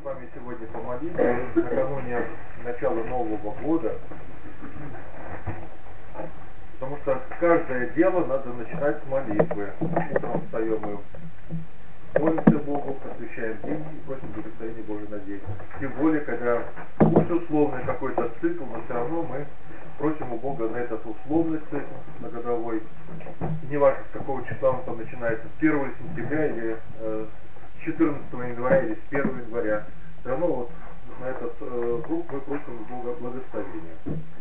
с вами сегодня помолиться накануне начала Нового года, потому что каждое дело надо начинать с молитвы. Утром встаем и молимся Богу, посвящаем день и просим благословения Божьей на день. Тем более, когда пусть условный какой-то цикл, но все равно мы просим у Бога на этот условный цикл, на годовой. Не важно, с какого числа он там начинается, с 1 сентября или с 14 января или с 1 января. Все равно вот на этот круг мы просим у Бога благословения.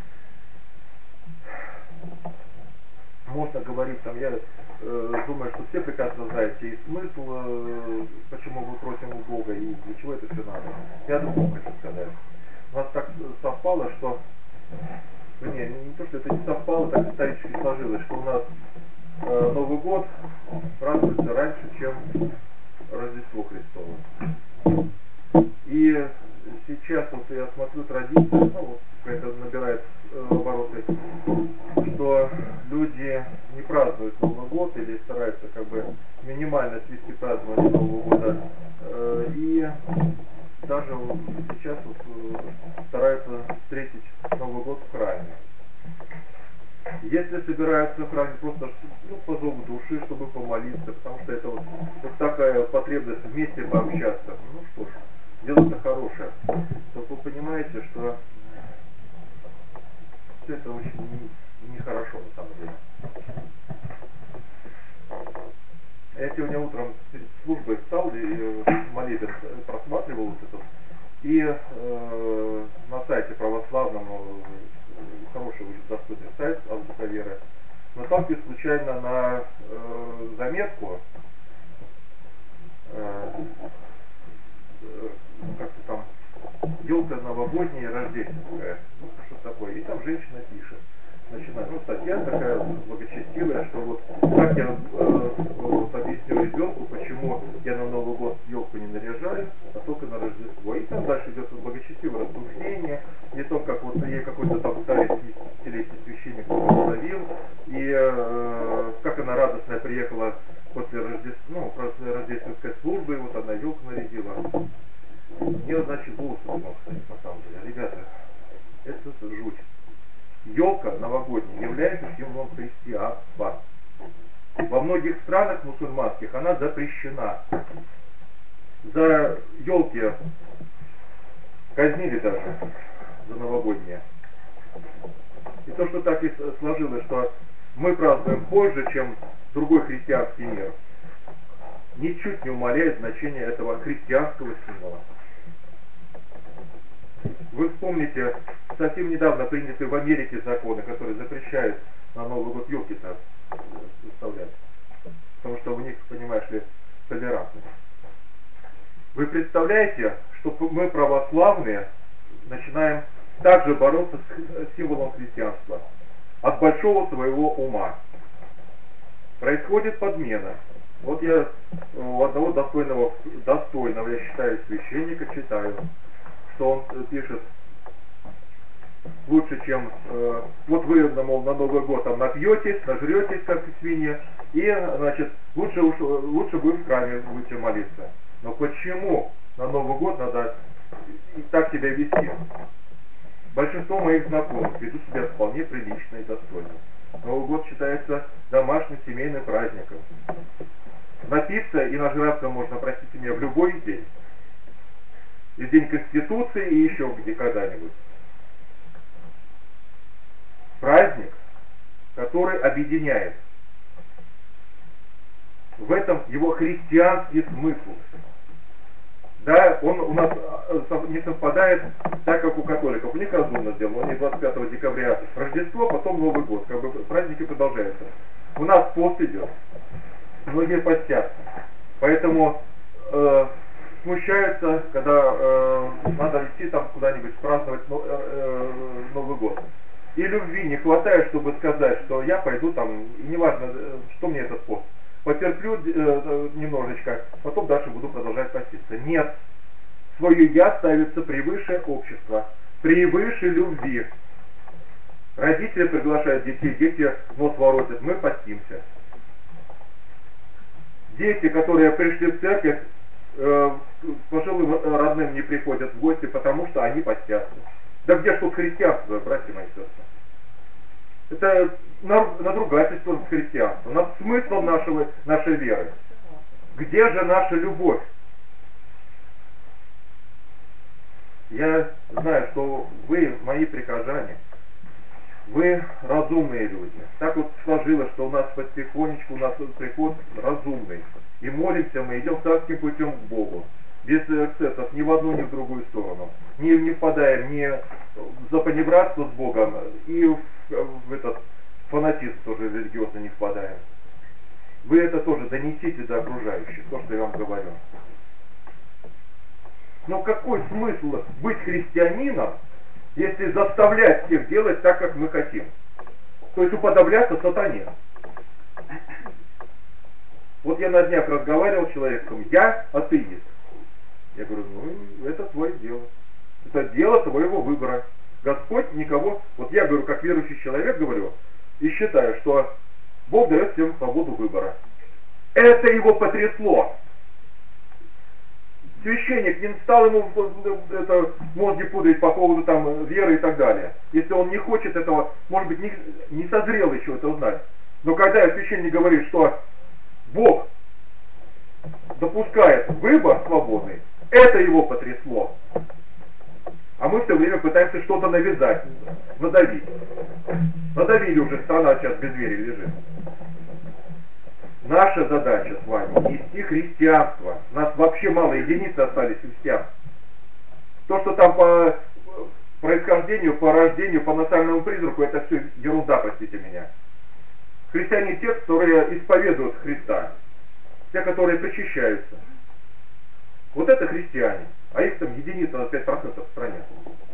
Можно говорить, там, я думаю, что все прекрасно знаете и смысл, почему мы просим у Бога и для чего это все надо. Я другому хочу сказать. У нас так совпало, что не то, что это не совпало, так исторически сложилось, что у нас Новый год празднуется раньше, чем Рождество Христово. И сейчас вот я смотрю традицию, вот это набирает обороты, что люди не празднуют Новый год или стараются как бы минимально свести празднование Нового года. И даже вот сейчас вот стараются встретить Новый год в храме. Если собираются в храме просто по зову души, чтобы помолиться, потому что это вот такая потребность вместе пообщаться, ну что ж, дело-то хорошее. Только вы понимаете, что все это очень нехорошо на самом деле. Я сегодня утром перед службой встал и молитву просматривал вот это. И на сайте православном, хороший, очень доступный сайт Азбука Веры, наталкиваюсь случайно на заметку, как-то там, елка новогодняя, рождественская, ну, что такое, и там женщина пишет. Начинает, статья такая благочестивая, что вот как я объясню ребенку, почему я на Новый год елку не наряжаю, а только на Рождество. И там дальше идет рассуждение, не то, как вот ей какой-то там старый 50-летний священник благословил, и как она радостная приехала после рождественской службы, и вот она елку нарядила. Мне, значит, голос мог сказать, на самом деле. Ребята, это жуть. Елка новогодняя является символом христианства. Во многих странах мусульманских она запрещена. За елки казнили даже, за новогодние. И то, что так и сложилось, что мы празднуем позже, чем другой христианский мир, ничуть не умаляет значение этого христианского символа. Вы вспомните совсем недавно принятые в Америке законы, которые запрещают на Новый год елки-то выставлять. Потому что у них, понимаешь ли, толерантность. Вы представляете, что мы, православные, начинаем также бороться с символом христианства от большого своего ума. Происходит подмена. Вот я у одного достойного, я считаю, священника читаю, что он пишет, лучше, чем вот вы, мол, на Новый год там напьетесь, нажретесь, как свиньи, и, значит, лучше вы в храме будете молиться. Но почему на Новый год надо так себя вести? Большинство моих знакомых ведут себя вполне прилично и достойно. Новый год считается домашним семейным праздником. Напиться и нажраться можно, простите меня, в любой день. И в день Конституции, и еще где когда-нибудь. Праздник, который объединяет. В этом его христианский смысл. Да, он у нас не совпадает так, как у католиков. У них разумно сделано. У них 25 декабря Рождество, потом Новый год. Как бы праздники продолжаются. У нас пост идет. Многие постят. Поэтому смущаются, когда надо идти там куда-нибудь праздновать Новый год. И любви не хватает, чтобы сказать, что я пойду там, и неважно, что мне этот пост. Потерплю немножечко, потом дальше буду продолжать поститься. Нет. Свое я ставится превыше общества, превыше любви. Родители приглашают детей, дети нос воротят, мы постимся. Дети, которые пришли в церковь, пожилым родным не приходят в гости, потому что они постятся. Да где ж тут христианство, братья мои сестры? Это надругательство над христианством, над смыслом нашей веры. Где же наша любовь? Я знаю, что вы, мои прихожане, вы разумные люди. Так вот сложилось, что у нас потихонечку, у нас приход разумный. И молимся мы, идем царским путем к Богу. Без эксцессов ни в одну, ни в другую сторону. Не впадаем ни в запанибратство с Богом, и в этот фанатизм тоже религиозно не впадаем. Вы это тоже донесите до окружающих, то, что я вам говорю. Но какой смысл быть христианином, если заставлять всех делать так, как мы хотим? То есть уподобляться сатане. Вот я на днях разговаривал с человеком, я атеист. Я говорю, ну это твое дело. Это дело твоего выбора. Господь никого, вот я говорю, как верующий человек говорю, и считаю, что Бог дает всем свободу выбора. Это его потрясло. Священник не стал ему это, мозги пудрить по поводу там веры и так далее. Если он не хочет этого, может быть, не созрел еще это узнать. Но когда священник говорит, что Бог допускает выбор свободный, это его потрясло. А мы все время пытаемся что-то навязать, надавить. Надавили уже, страна сейчас без веры лежит. Наша задача с вами нести христианство. Нас вообще мало единицы остались христиан. То, что там по происхождению, по рождению, по национальному признаку, это все ерунда, простите меня. Христиане те, которые исповедуют Христа. Те, которые причащаются. Вот это христиане. А их там единица на 5% в стране.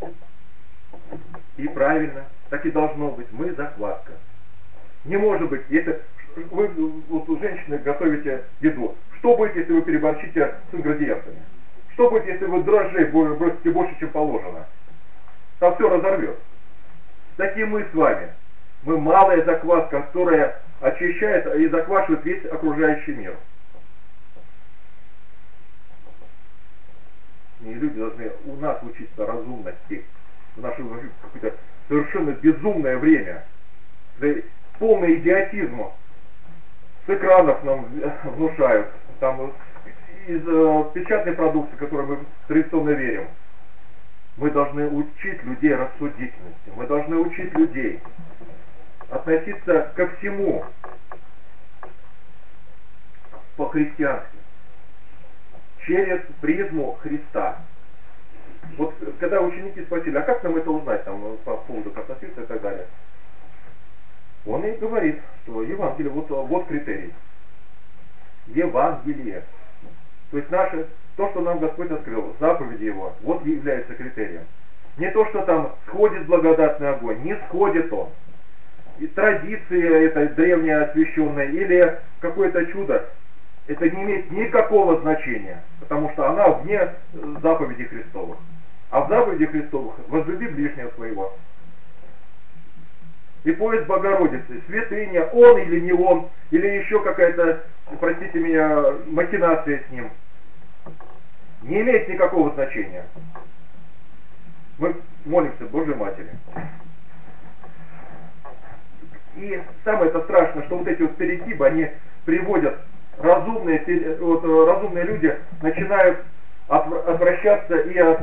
И правильно, так и должно быть. Мы закваска. Не может быть, если вы вот у женщины готовите еду, что будет, если вы переборщите с ингредиентами? Что будет, если вы дрожжей бросите больше, чем положено? Там все разорвет. Такие мы с вами. Мы малая закваска, которая очищает и заквашивает весь окружающий мир. И люди должны у нас учиться разумности. В наше какое-то совершенно безумное время. Полный идиотизм. С экранов нам внушают. Там, из печатной продукции, которой мы традиционно верим. Мы должны учить людей рассудительности. Мы должны учить людей относиться ко всему по-христиански. Через призму Христа. Вот когда ученики спросили, а как нам это узнать там, по поводу относиться и так далее, он и говорит, что Евангелие, вот критерий. Евангелие. То есть то, что нам Господь открыл, заповеди Его, вот является критерием. Не то, что там сходит благодатный огонь, не сходит он. И традиция эта древняя освященная или какое-то чудо, это не имеет никакого значения, потому что она вне заповедей Христовых. А в заповедях Христовых возлюби ближнего своего. И поезд Богородицы, святыня, он или не он, или еще какая-то, простите меня, махинация с ним, не имеет никакого значения. Мы молимся Божьей Матери. И самое-то страшное, что вот эти вот перегибы, они приводят, разумные люди начинают отвращаться и от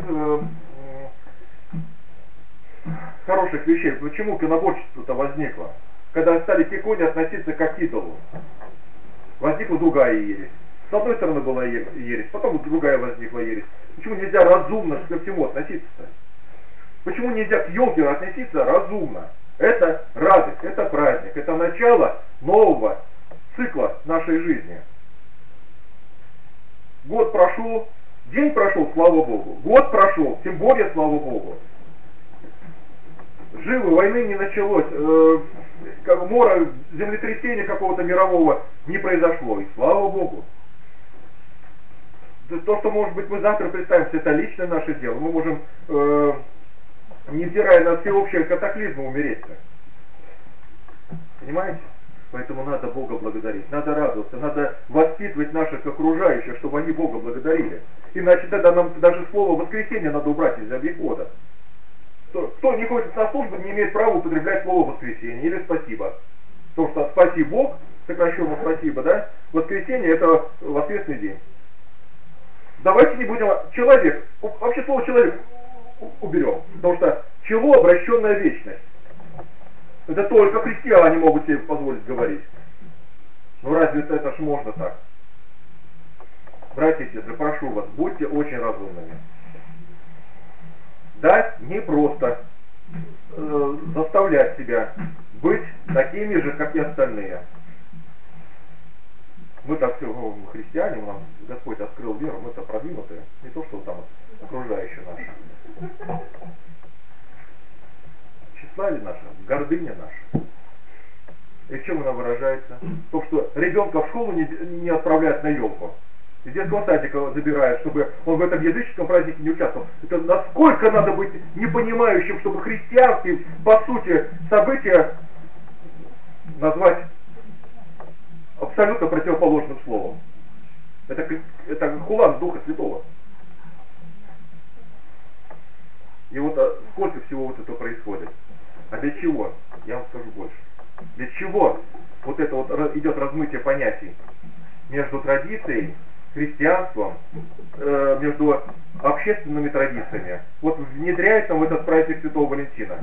хороших вещей. Почему иконоборчество-то возникло? Когда стали к иконе относиться как к идолу. Возникла другая ересь. С одной стороны была ересь, потом другая возникла ересь. Почему нельзя разумно ко всему относиться-то? Почему нельзя к елке относиться разумно? Это радость, это праздник, это начало нового цикла нашей жизни. Год прошел, день прошел, слава Богу. Год прошел, тем более слава Богу. Живы, войны не началось, мора, землетрясения какого-то мирового не произошло. И слава Богу. То, что, может быть, мы завтра представим, это личное наше дело. Мы можем, невзирая на всеобщие катаклизмы, умереть. Понимаете? Поэтому надо Бога благодарить, надо радоваться, надо воспитывать наших окружающих, чтобы они Бога благодарили. Иначе тогда нам даже слово «воскресенье» надо убрать из обихода. Кто не ходит на службу, не имеет права употреблять слово «воскресенье» или «спасибо». Потому что «спаси Бог», сокращенно «спасибо», да, воскресенье это воскресный день. Давайте не будем человек, вообще слово «человек» уберем, потому что чело обращенная вечность. Это только христиане могут себе позволить говорить. Ну разве это ж можно так? Братья и сестры, прошу вас, будьте очень разумными. Дать не просто заставлять себя быть такими же, как и остальные. Мы так все, мы христиане, нам Господь открыл веру, мы-то продвинутые, не то, что там окружающие наши. Тщеславие наше, гордыня наша. И в чем она выражается? То, что ребенка в школу не отправляют на елку. Из детского садика забирают, чтобы он в этом языческом празднике не участвовал. Это насколько надо быть непонимающим, чтобы христианские, по сути, события назвать абсолютно противоположным словом. Это хулан Духа Святого. И вот сколько всего вот этого происходит. А для чего? Я вам скажу больше. Для чего вот это вот идет размытие понятий между традицией, христианством, между общественными традициями. Вот внедряется в этот праздник Святого Валентина.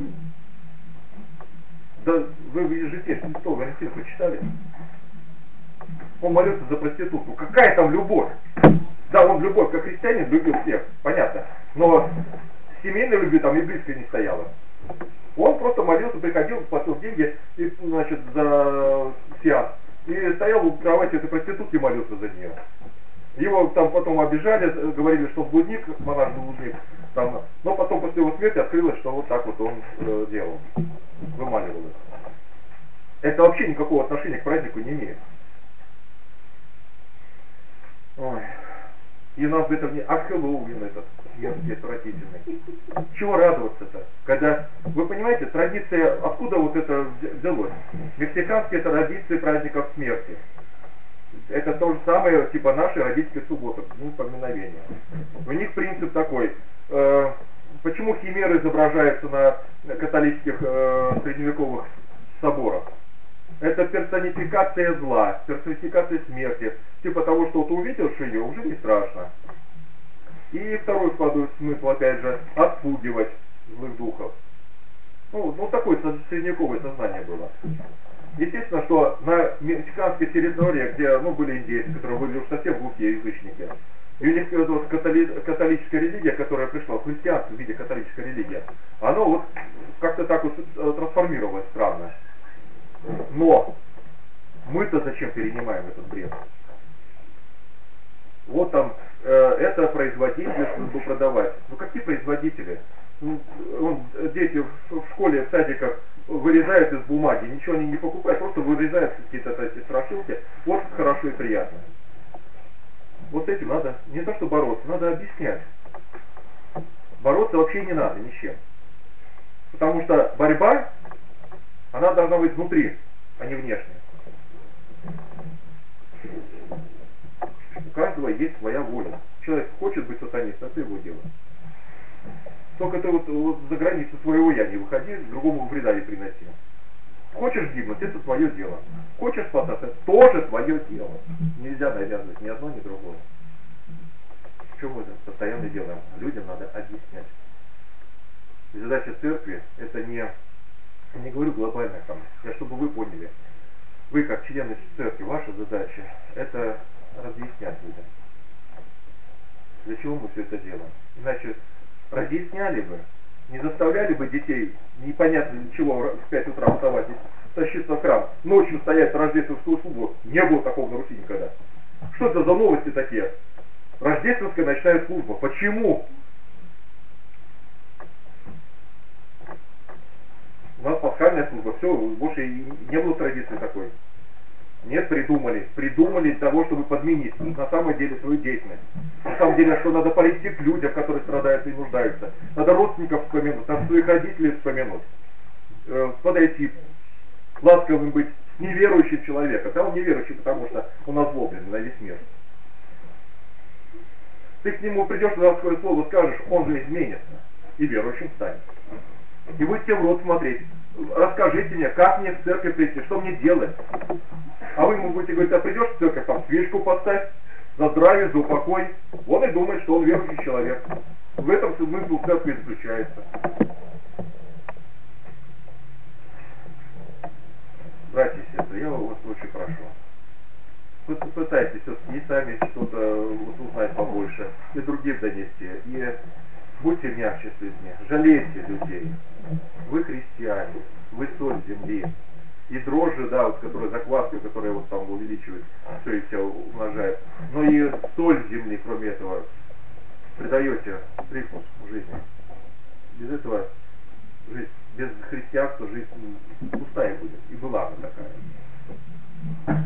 Да вы житие Святого Валентина прочитали? Он молился за проститутку. Какая там любовь? Да, он любовь, как христианин, любил всех, понятно. Но семейной любви там и близко не стояло. Он просто молился, приходил, платил деньги и, значит, за сеанс. И стоял у кровати этой проститутки и молился за нее. Его там потом обижали, говорили, что он блудник, монах блудник. Там, но потом после его смерти открылось, что вот так вот он делал. Вымаливал их. Это вообще никакого отношения к празднику не имеет. Ой. И нам в этом не... А Хэллоуин этот, мерзкий, отвратительный. Чего радоваться-то? Когда, вы понимаете, традиция, откуда вот это взялось? Мексиканские традиции праздников смерти. Это то же самое, типа нашей родительской субботы, ну, поминовения. У них принцип такой. Почему химеры изображаются на католических средневековых соборах? Это персонификация зла, персонификация смерти. Типа того, что ты увидел ее, уже не страшно. И второй вкладывает смысл, опять же, отпугивать злых духов. Ну такое средневековое сознание было. Естественно, что на мексиканской территории, где были индейцы, которые были уж совсем глухие язычники, и у них вот католическая религия, которая пришла, христианство в виде католической религии, оно вот как-то так вот трансформировалось странно. Но мы-то зачем перенимаем этот бред? Вот там, это производители, чтобы продавать. Ну какие производители? Дети в школе, в садиках вырезают из бумаги, ничего они не покупают, просто вырезают какие-то эти страшилки. Вот хорошо и приятно. Вот с этим надо не то что бороться, надо объяснять. Бороться вообще не надо ни с чем. Потому что борьба, она должна быть внутри, а не внешне. У каждого есть своя воля. Человек хочет быть сатанистом, это его дело. Только ты вот за границу своего я не выходи, другому вреда не приноси. Хочешь гибнуть, это твое дело. Хочешь спасаться, тоже твое дело. Нельзя навязывать ни одно, ни другое. Что мы постоянно делаем? Людям надо объяснять. И задача церкви, это не говорю глобально там, я чтобы вы поняли. Вы как члены церкви, ваша задача, это разъяснять людям. Для чего мы все это делаем? Иначе разъясняли бы, не заставляли бы детей непонятно для чего в 5 утра вставать и тащиться в храм, ночью стоять на рождественскую службу. Не было такого на Руси никогда. Что это за новости такие? Рождественская ночная служба. Почему? У нас пасхальная служба, все, больше не было традиции такой. Нет, придумали для того, чтобы подменить на самом деле свою деятельность. На самом деле, что надо пойти к людям, которые страдают и нуждаются. Надо родственников вспомянуть, надо своих родителей вспомянуть. Подойти, ласковым быть, неверующим человеком. Да, он неверующий, потому что он озлобленный на весь мир. Ты к нему придешь, на свое слово скажешь, он же изменится. И верующим станет. И будет тебе в рот смотреть. Расскажите мне, как мне в церковь прийти, что мне делать? А вы ему будете говорить, а придешь в церковь, там свечку поставь, за здравие, за упокой. Он и думает, что он верующий человек. В этом смысл церкви заключается. Братья и сестры, я вас очень прошу. Попытайтесь все-таки и сами что-то узнать побольше, и другим донести. И будьте мягче с людьми, жалейте людей. Вы христиане, вы соль земли. И дрожжи, да, вот, которые закваска, которая вот там увеличивает, все и все умножает. Но и соль земли, кроме этого, придаете привкус жизни. Без этого жизнь, без христианства жизнь пустая будет. И была она такая.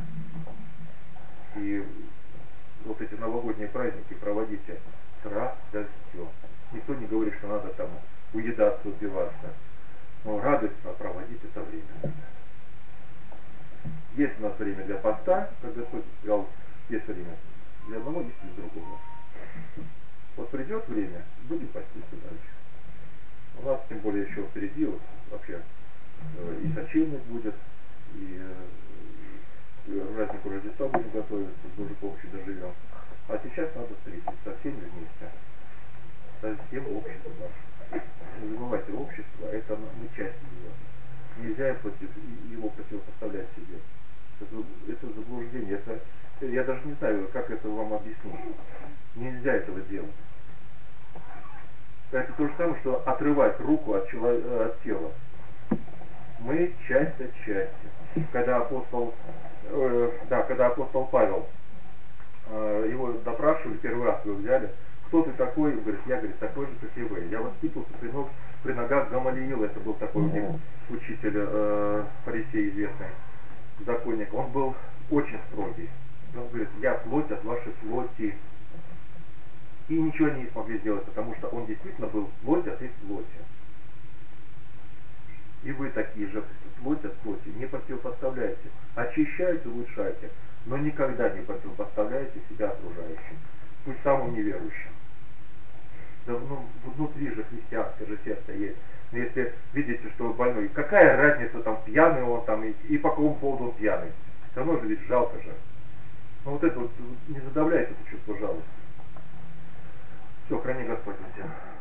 И вот эти новогодние праздники проводите с радостью. Никто не говорит, что надо там уедаться, упиваться. Но радостно проводить это время. Есть у нас время для поста, как Господь сказал, есть время для одного, есть для другого. Вот придет время, будем поститься дальше. У нас тем более еще впереди вот, вообще и сочельник будет, и празднику Рождества будем готовиться, с Божьей помощью доживем. А сейчас надо встретиться со всеми вместе, со всем обществом нашим. Не забывайте, общество, это мы часть его. Нельзя его противопоставлять себе. Это заблуждение. Я даже не знаю, как это вам объяснить. Нельзя этого делать. Это то же самое, что отрывать руку от тела. Мы часть от части. Когда апостол Павел, его допрашивали, первый раз его взяли, кто ты такой? Он говорит, я, говорит, такой же, как и вы. Я воспитывался при ногах Гамалиила, это был такой у них учитель, фарисей известный, законник. Он был очень строгий. Он говорит, я плоть от вашей плоти. И ничего они не смогли сделать, потому что он действительно был плоть от их плоти. И вы такие же, плоть от плоти, не противопоставляйте. Очищайте, улучшайте, но никогда не противопоставляйте себя окружающим. Пусть самым неверующим. Да, внутри же христианское же сердце есть. Но если видите, что больной, какая разница, там пьяный он там, и по какому поводу он пьяный. Все равно же ведь жалко же. Но вот это вот, не задавляйте это чувство жалости. Все, храни Господь всех.